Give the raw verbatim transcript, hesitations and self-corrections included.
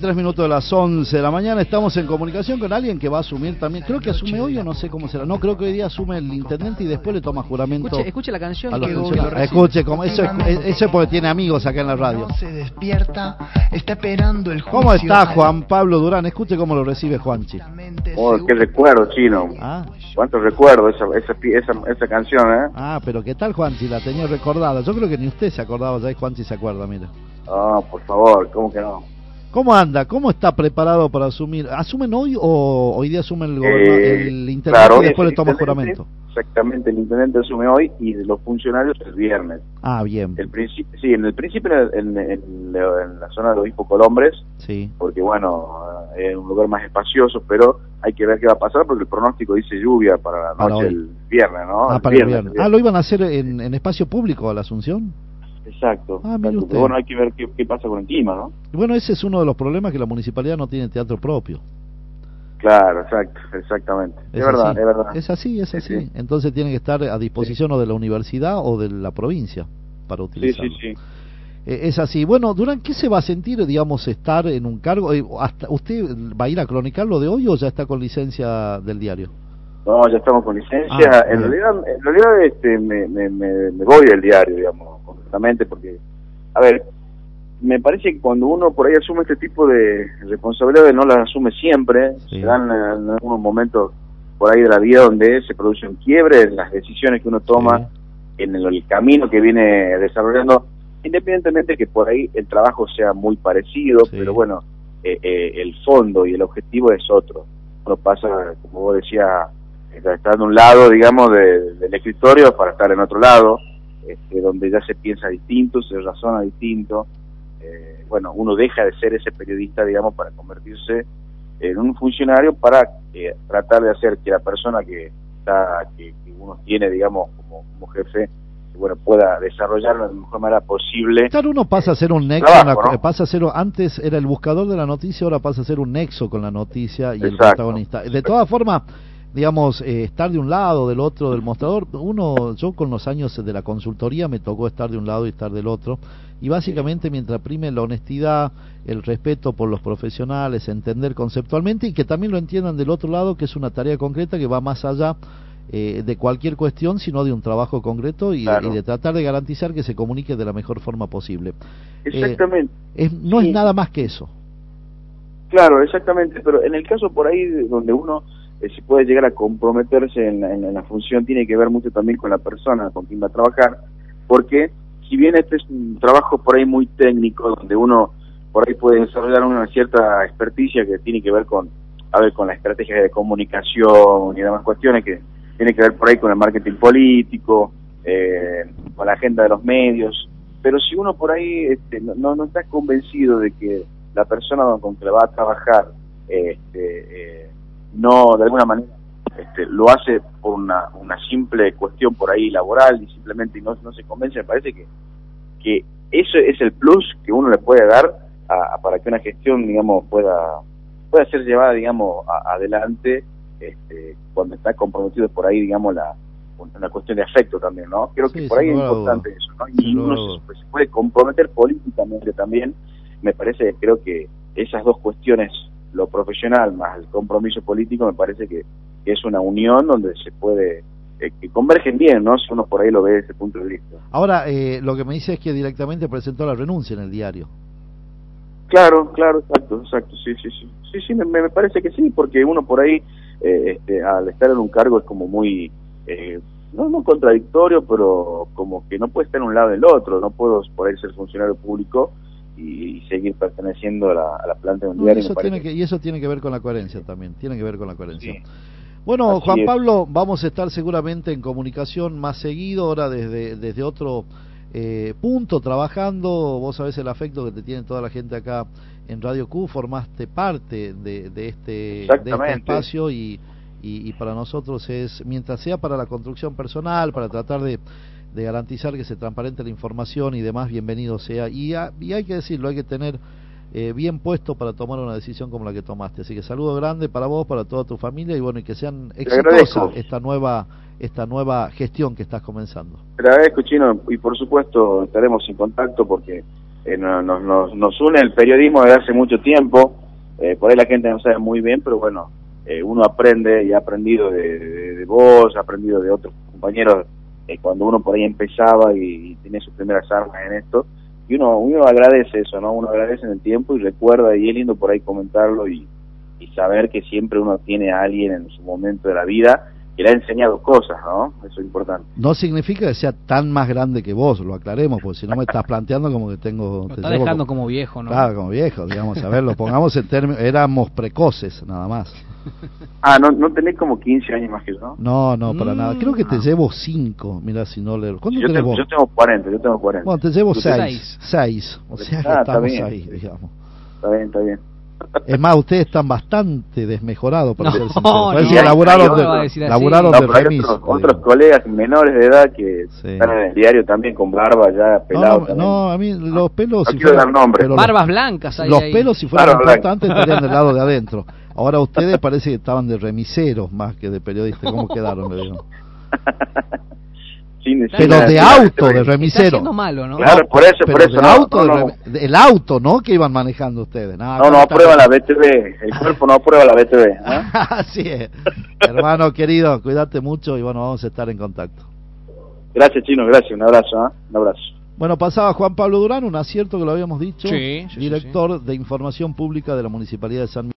veintitrés minutos de las once de la mañana. Estamos en comunicación con alguien que va a asumir también. Creo que asume hoy o no sé cómo será. No, creo que hoy día asume el intendente y después le toma juramento. Escuche, escuche la canción. A los que funcionarios. Escuche, como eso, es, eso es porque tiene amigos acá en la radio. Se despierta, está esperando el juicio. ¿Cómo está Juan Pablo Durán? Escuche cómo lo recibe Juanchi. Oh, qué recuerdo, Chino. Ah. Cuántos recuerdos esa, esa, esa, esa canción, ¿eh? Ah, pero ¿qué tal, Juanchi? La tenía recordada. Yo creo que ni usted se acordaba, ya Juanchi se acuerda, mira. Ah, oh, por favor, ¿cómo que no? ¿Cómo anda? ¿Cómo está preparado para asumir? ¿Asumen hoy o hoy día asume el, eh, el intendente claro, y después le toma juramento? Exactamente, el intendente asume hoy y los funcionarios el viernes. Ah, bien. El principio, sí, en el principio en, en, en, en la zona de Obispo Colombres, sí. Porque bueno, es un lugar más espacioso, pero hay que ver qué va a pasar porque el pronóstico dice lluvia para la noche para el viernes, ¿no? Ah, el para viernes, el viernes. el viernes. Ah, ¿lo iban a hacer en, en espacio público a la Asunción? Exacto. Ah, mire usted. Bueno, hay que ver qué, qué pasa con el clima, ¿no? Bueno, ese es uno de los problemas, que la municipalidad no tiene teatro propio. Claro, exacto, exactamente. Es, es verdad, así. es verdad. Es así, es sí, así. Sí. Entonces tiene que estar a disposición sí. o de la universidad o de la provincia para utilizarlo. Sí, sí, sí. Eh, es así. Bueno, Durán, ¿qué se va a sentir, digamos, estar en un cargo? Eh, hasta, ¿Usted va a ir a cronicar lo de hoy o ya está con licencia del diario? No, ya estamos con licencia. Ah, en, realidad, en realidad este, me, me, me, me voy del diario, digamos, completamente, porque, a ver, me parece que cuando uno por ahí asume este tipo de responsabilidades, no las asume siempre, sí. Se dan en algunos momentos por ahí de la vida donde se produce un quiebre en las decisiones que uno toma, sí. en el, el camino que viene desarrollando, independientemente que por ahí el trabajo sea muy parecido, sí. Pero bueno, eh, eh, el fondo y el objetivo es otro. Uno pasa, como vos decías, estar en un lado, digamos, de, del escritorio para estar en otro lado, este, donde ya se piensa distinto, se razona distinto. Eh, bueno, uno deja de ser ese periodista, digamos, para convertirse en un funcionario para eh, tratar de hacer que la persona que está que, que uno tiene, digamos, como, como jefe, que, bueno, pueda desarrollarlo de la mejor manera posible. Claro, uno pasa a ser un nexo, trabajo, la, ¿no? pasa a ser, antes era el buscador de la noticia, ahora pasa a ser un nexo con la noticia y Exacto. El protagonista. De todas formas, digamos, eh, estar de un lado, del otro, del mostrador, uno, yo con los años de la consultoría me tocó estar de un lado y estar del otro, y básicamente mientras prime la honestidad, el respeto por los profesionales, entender conceptualmente y que también lo entiendan del otro lado, que es una tarea concreta que va más allá eh, de cualquier cuestión, sino de un trabajo concreto y, claro. y de tratar de garantizar que se comunique de la mejor forma posible. Exactamente. Eh, es, no sí. es nada más que eso. Claro, exactamente, pero en el caso por ahí donde uno eh, se puede llegar a comprometerse en la, en, en la función, tiene que ver mucho también con la persona con quien va a trabajar, porque si bien este es un trabajo por ahí muy técnico, donde uno por ahí puede desarrollar una cierta experticia que tiene que ver con, a ver, con la estrategia de comunicación y demás cuestiones que tiene que ver por ahí con el marketing político, eh, con la agenda de los medios, pero si uno por ahí este, no, no está convencido de que la persona con que le va a trabajar este, eh, no, de alguna manera, este, lo hace por una, una simple cuestión por ahí laboral y simplemente no, no se convence, me parece que, que eso es el plus que uno le puede dar a, a para que una gestión, digamos, pueda pueda ser llevada, digamos, a, adelante este, cuando está comprometido por ahí, digamos, la una cuestión de afecto también, ¿no? Creo sí, que por ahí es importante eso, ¿no? Y sí, uno se, pues, se puede comprometer políticamente también, me parece, creo que esas dos cuestiones, lo profesional más el compromiso político, me parece que es una unión donde se puede, eh, que convergen bien, ¿no? Si uno por ahí lo ve desde ese punto de vista. Ahora, eh, lo que me dice es que directamente presentó la renuncia en el diario. Claro, claro, exacto, exacto, sí, sí, sí, sí, sí, me, me parece que sí, porque uno por ahí, eh, este, al estar en un cargo es como muy, eh, no, no contradictorio, pero como que no puede estar en un lado del otro, no puedo por ahí ser funcionario público y seguir perteneciendo a la, a la planta de un diario. No, eso tiene que, y eso tiene que ver con la coherencia también, tiene que ver con la coherencia. Sí. Bueno, Así Juan es. Pablo, vamos a estar seguramente en comunicación más seguido, ahora desde, desde otro eh, punto, trabajando. Vos sabés el afecto que te tiene toda la gente acá en Radio Q, formaste parte de, de, este, de este espacio y, y, y para nosotros es, mientras sea para la construcción personal, para tratar de de garantizar que se transparente la información y demás, bienvenido sea. Y, a, y hay que decirlo, hay que tener eh, bien puesto para tomar una decisión como la que tomaste. Así que saludo grande para vos, para toda tu familia y bueno, y que sean exitosas esta nueva esta nueva gestión que estás comenzando. Te agradezco, Chino, y por supuesto estaremos en contacto porque eh, no, no, nos, nos une el periodismo desde hace mucho tiempo, eh, por ahí la gente no sabe muy bien, pero bueno, eh, uno aprende y ha aprendido de, de, de vos, ha aprendido de otros compañeros eh, cuando uno por ahí empezaba y, y tenía sus primeras armas en esto, y uno, uno agradece eso, ¿no? Uno agradece en el tiempo y recuerda, y es lindo por ahí comentarlo y, y saber que siempre uno tiene a alguien en su momento de la vida que le ha enseñado cosas, ¿no? Eso es importante. No significa que sea tan más grande que vos, lo aclaremos, porque si no me estás planteando como que tengo... Lo te está llevo dejando como, como viejo, ¿no? Claro, como viejo, digamos, a ver, lo pongamos en términos... Éramos precoces, nada más. Ah, ¿no, no tenés como quince años más que yo, no? No, no, para Mm, nada. Creo que te no. llevo cinco, mira si no le... ¿Cuánto Yo, tenés te, vos? yo tengo cuarenta, yo tengo cuarenta. Bueno, te llevo Usted seis. Seis. O sea que Ah, está estamos bien. ahí, digamos. Está bien, está bien. Es más, ustedes están bastante desmejorados, para No, ser sinceros. no, Parece no, que laburaron no de, me va a decir así. laburaron No, de pero hay remis. otros, te digo. otros colegas menores de edad que Sí. están en el diario también con barba ya No, pelado. no, también. no, a mí los pelos... No si quiero fueran- dar nombres. pero los- Barbas blancas hay Los ahí. pelos, si fueran Claro, blanco. importantes, estarían del lado de adentro. Ahora ustedes parece que estaban de remiseros más que de periodistas. ¿Cómo quedaron? Le digo? Sin- sin Pero nada, de sin nada, auto, de sin- remisero. Está haciendo malo, ¿no? Claro, por eso, Pero por eso. de no, auto, no, de no, remi- de- el auto, ¿no? Que iban manejando ustedes. No, no, no aprueba la B T V. El cuerpo no aprueba la B T V. ¿no? Así es. Hermano querido, cuídate mucho y bueno, vamos a estar en contacto. Gracias, Chino, gracias. Un abrazo, ¿eh? Un abrazo. Bueno, pasaba Juan Pablo Durán, un acierto que lo habíamos dicho, Sí, sí, sí, director de Información Pública de la Municipalidad de San Miguel.